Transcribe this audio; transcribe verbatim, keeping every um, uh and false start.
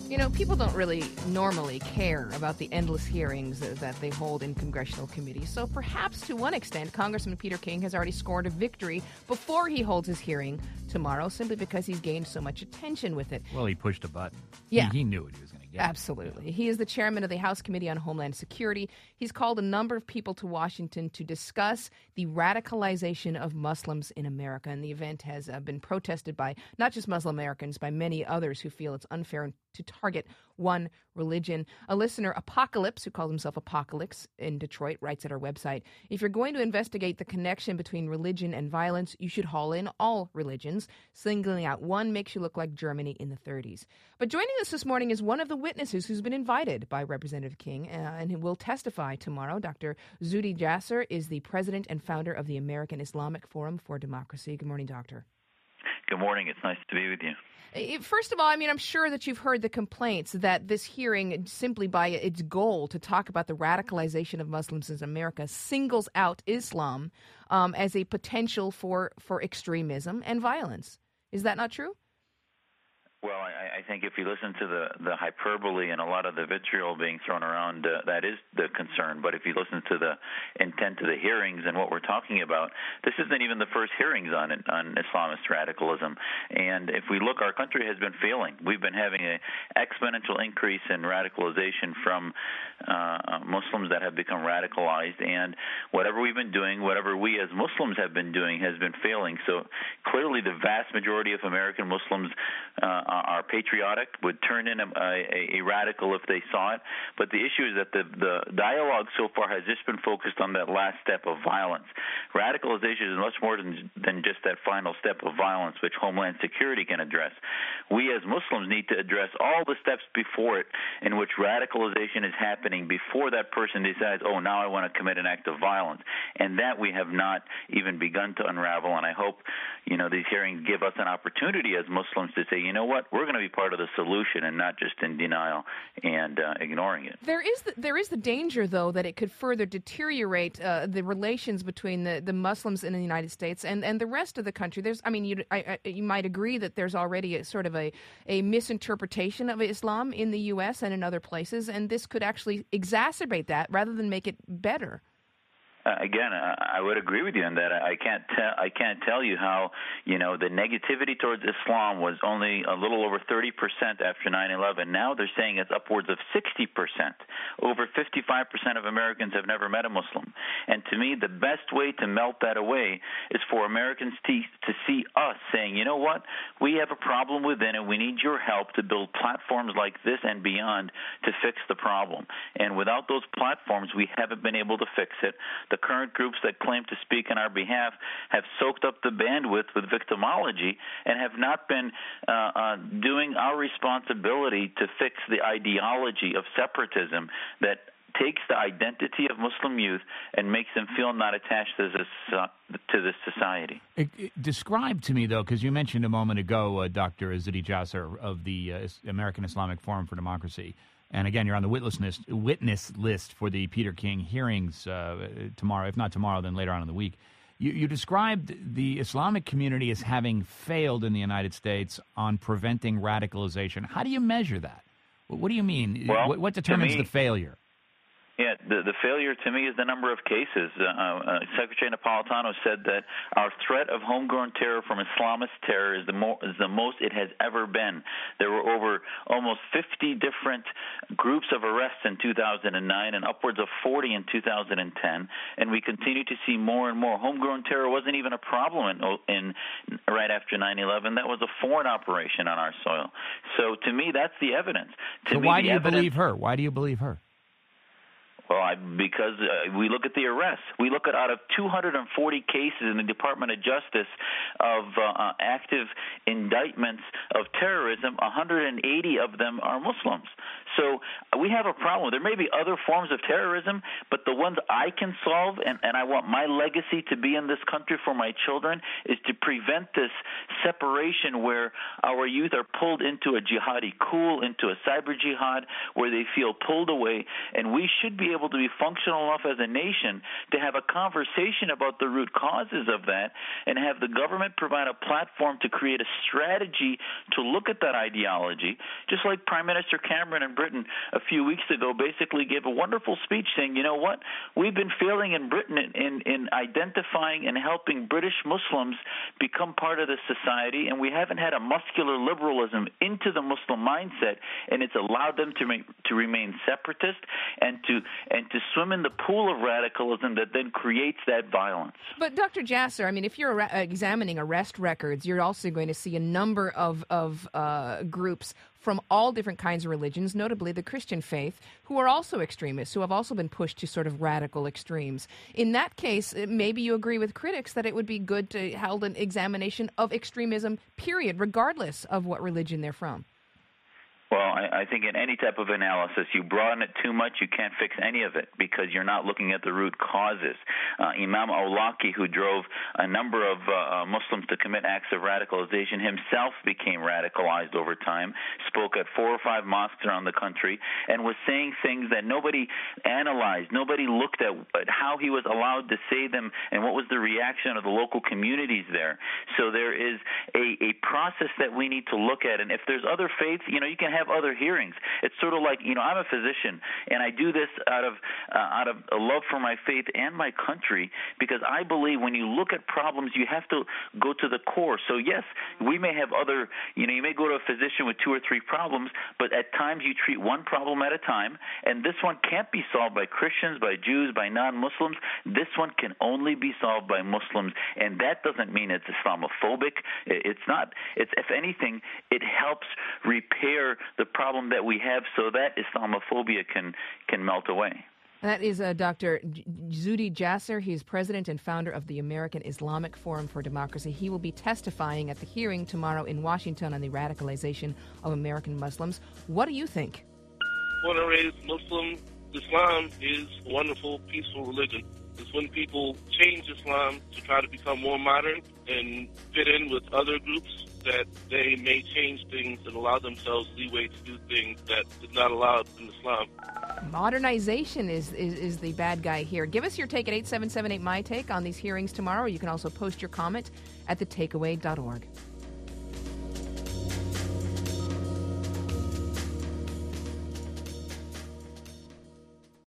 You know, people don't really normally care about the endless hearings that they hold in congressional committees. So perhaps to one extent, Congressman Peter King has already scored a victory before he holds his hearing tomorrow, simply because he's gained so much attention with it. Well, he pushed a button. Yeah. He, he knew what he was going to get. Absolutely. He is the chairman of the House Committee on Homeland Security. He's called a number of people to Washington to discuss the radicalization of Muslims in America. And the event has uh, been protested by not just Muslim Americans, by many others who feel it's unfair to target one religion. A listener, Apocalypse, who calls himself Apocalypse in Detroit, writes at our website, if you're going to investigate the connection between religion and violence, you should haul in all religions. Singling out one makes you look like Germany in the thirties. But joining us this morning is one of the witnesses who's been invited by Representative King uh, and who will testify tomorrow. Doctor Zuhdi Jasser is the president and founder of the American Islamic Forum for Democracy. Good morning, Doctor. Good morning. It's nice to be with you. First of all, I mean, I'm sure that you've heard the complaints that this hearing, simply by its goal to talk about the radicalization of Muslims in America, singles out Islam um, as a potential for, for extremism and violence. Is that not true? Well, I, I think if you listen to the, the hyperbole and a lot of the vitriol being thrown around, uh, that is the concern. But if you listen to the intent of the hearings and what we're talking about, this isn't even the first hearings on on Islamist radicalism. And if we look, our country has been failing. We've been having an exponential increase in radicalization from uh, Muslims that have become radicalized. And whatever we've been doing, whatever we as Muslims have been doing, has been failing. So clearly the vast majority of American Muslims uh, are patriotic, would turn in a, a, a radical if they saw it. But the issue is that the, the dialogue so far has just been focused on that last step of violence. Radicalization is much more than, than just that final step of violence, which Homeland Security can address. We as Muslims need to address all the steps before it in which radicalization is happening before that person decides, oh, now I want to commit an act of violence. And that we have not even begun to unravel. And I hope, you know, these hearings give us an opportunity as Muslims to say, you know what, we're going to be part of the solution and not just in denial and uh, ignoring it. There is the, there is the danger, though, that it could further deteriorate uh, the relations between the, the Muslims in the United States and, and the rest of the country. There's, I mean, you I, I, you might agree that there's already a sort of a, a misinterpretation of Islam in the U S and in other places, and this could actually exacerbate that rather than make it better. Uh, again, I, I would agree with you in that. I can't tell. I can't tell you how, you know, the negativity towards Islam was only a little over thirty percent after nine eleven. Now they're saying it's upwards of sixty percent. Over fifty-five percent of Americans have never met a Muslim. And to me, the best way to melt that away is for Americans to, to see us saying, you know what, we have a problem within and we need your help to build platforms like this and beyond to fix the problem. And without those platforms, we haven't been able to fix it. The current groups that claim to speak on our behalf have soaked up the bandwidth with victimology and have not been uh, uh, doing our responsibility to fix the ideology of separatism that takes the identity of Muslim youth and makes them feel not attached to this uh, to this society. It, it, describe to me, though, because you mentioned a moment ago, uh, Doctor Zuhdi Jasser of the uh, American Islamic Forum for Democracy. And again, you're on the witness list, witness list for the Peter King hearings uh, tomorrow. If not tomorrow, then later on in the week. You, you described the Islamic community as having failed in the United States on preventing radicalization. How do you measure that? What do you mean? Well, what, what determines me, the failure? Yeah, the, the failure to me is the number of cases. Uh, uh, Secretary Napolitano said that our threat of homegrown terror from Islamist terror is the, mo- is the most it has ever been. There were over almost fifty different groups of arrests in two thousand nine and upwards of forty in two thousand ten, and we continue to see more and more. Homegrown terror wasn't even a problem in, in right after nine eleven. That was a foreign operation on our soil. So to me, that's the evidence. To so me, why do you evidence, believe her? Why do you believe her? Well, I, because uh, we look at the arrests. We look at out of two hundred forty cases in the Department of Justice of uh, active indictments of terrorism, one hundred eighty of them are Muslims. So uh, we have a problem. There may be other forms of terrorism, but the ones I can solve, and, and I want my legacy to be in this country for my children, is to prevent this separation where our youth are pulled into a jihadi cool, into a cyber jihad, where they feel pulled away, and we should be able to be functional enough as a nation to have a conversation about the root causes of that and have the government provide a platform to create a strategy to look at that ideology, just like Prime Minister Cameron in Britain a few weeks ago basically gave a wonderful speech saying, you know what, we've been failing in Britain in, in, in identifying and helping British Muslims become part of the society, and we haven't had a muscular liberalism into the Muslim mindset, and it's allowed them to, make, to remain separatist and to, and to swim in the pool of radicalism that then creates that violence. But Doctor Jasser, I mean, if you're examining arrest records, you're also going to see a number of, of uh, groups from all different kinds of religions, notably the Christian faith, who are also extremists, who have also been pushed to sort of radical extremes. In that case, maybe you agree with critics that it would be good to hold an examination of extremism, period, regardless of what religion they're from. Well, I, I think in any type of analysis, you broaden it too much, you can't fix any of it because you're not looking at the root causes. Uh, Imam Awlaki, who drove a number of uh, Muslims to commit acts of radicalization, himself became radicalized over time, spoke at four or five mosques around the country, and was saying things that nobody analyzed, nobody looked at, at how he was allowed to say them and what was the reaction of the local communities there. So there is a, a process that we need to look at, and if there's other faiths, you know, you can have other hearings. It's sort of like, you know, I'm a physician, and I do this out of uh, out of a love for my faith and my country, because I believe when you look at problems, you have to go to the core. So yes, we may have other, you know, you may go to a physician with two or three problems, but at times you treat one problem at a time, and this one can't be solved by Christians, by Jews, by non-Muslims. This one can only be solved by Muslims, and that doesn't mean it's Islamophobic. It's not. It's, if anything, it helps repair the problem that we have so that Islamophobia can, can melt away. That is uh, Doctor Zuhdi Jasser. He is president and founder of the American Islamic Forum for Democracy. He will be testifying at the hearing tomorrow in Washington on the radicalization of American Muslims. What do you think? Born and raised Muslim, Islam is a wonderful, peaceful religion. It's when people change Islam to try to become more modern and fit in with other groups that they may change things and allow themselves leeway to do things that is not allowed in Islam. Modernization is, is, is the bad guy here. Give us your take at eight seven seven eight, M Y Take on these hearings tomorrow. You can also post your comment at the takeaway dot org.